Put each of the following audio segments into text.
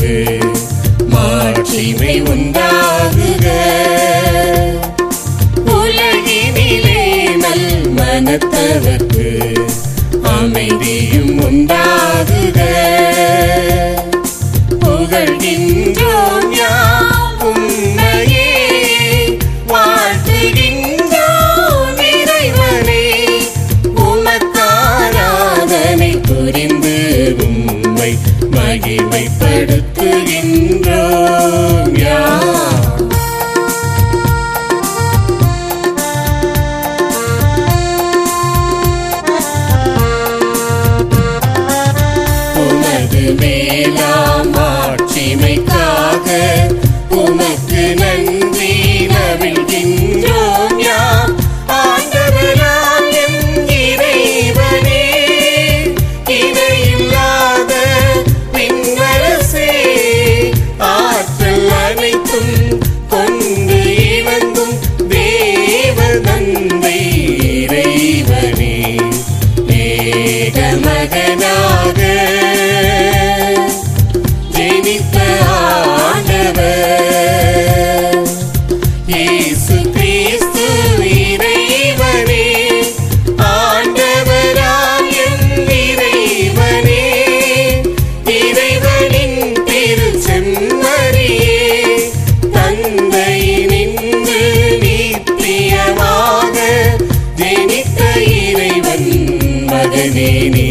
கர்த்தாவுக்கு மாட்சிமை உண்டாகுக. உலகினிலே நல் மனத்தவர்க்கு அமைதியும் உண்டாகுக. புகழ்கின்றோம் யாம் உம்மையே, வாழ்த்துகின்றோம் இறைவனே. உமக்காராதனை புரிந்து உம்மை மகிமைப்படுத்துகின்றோம் யாம். உமது மேலாம் ஆட்சிமைக்காக உமக்கு நன்றி நவிழ்கின்றோம் யாம். ஆண்டவராம் எம் இறைவனே, இணையில்லாத விண்ணரசே, ஆற்றல் அனைத்தும் கொண்டு இறங்கும் தேவ தந்தை இறைவனே, ஏக மகனாக ஜெனித்த ஆண்டவர் இயேசு கிறிஸ்து இறைவனே. ஆண்டவராம் எம் இறைவனே, இறைவனின் திருச்செம்மறியே, தந்தையினின்று நித்தியமாக ஜெனித்த இறைவன் மகனே நீ.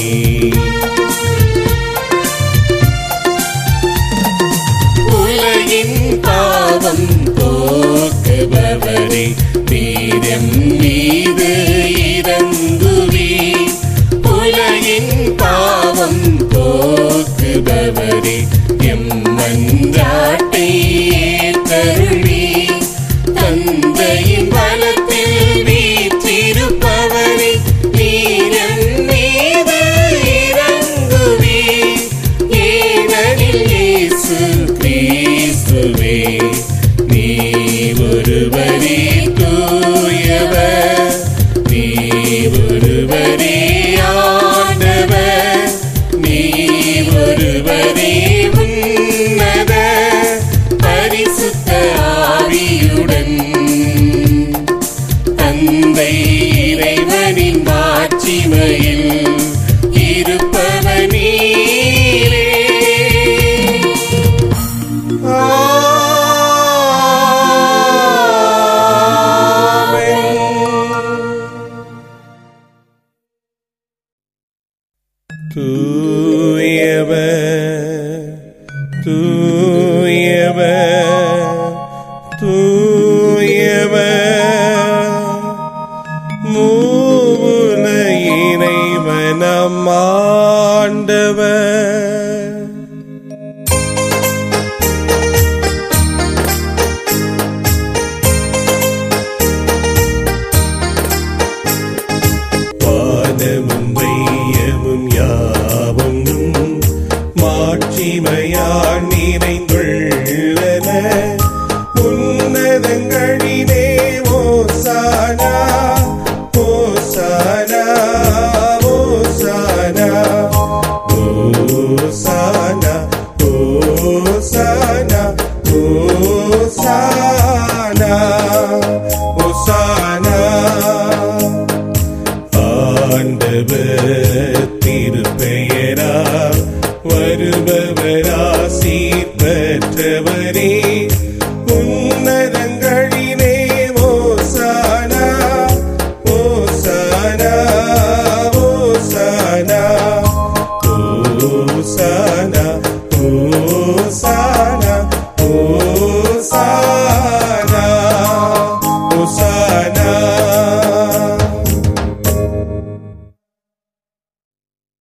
உலகின் பாவம் போக்குபவரே, நீரம் மீது இறங்குவீர். உலகின் பாவம் போக்குபவரே, எம் மன்றாட்டை ஏற்றருள்வீர். தந்தையின் வலத்தில் வீற்றிருப்பவரே, நீரம் மீது இறங்குவீர். ஏனெனில் இயேசு கிறிஸ்துவே, நீ ஒருவரே தூயவர், நீ ஒருவரே ஆண்டவர், நீ ஒருவரே உன்னத பரிசுத்த ஆவியுடன் தந்தை இறைவனின் மாட்சிமையில் இருப்பவர் நீரே. தூயவர் தூயவர் தூயவர், மூவுல இறைவனம் ஆண்டவர். வானமும் வையமும் யாவும் மாட்சிமையால் நிறைந்துள்ளன. உன்னதங்களிலே ஓசானா ஓசானா ஓசானா ஓசானா ஓசானா ஓசானா ஓசானா. ஆண்டவர்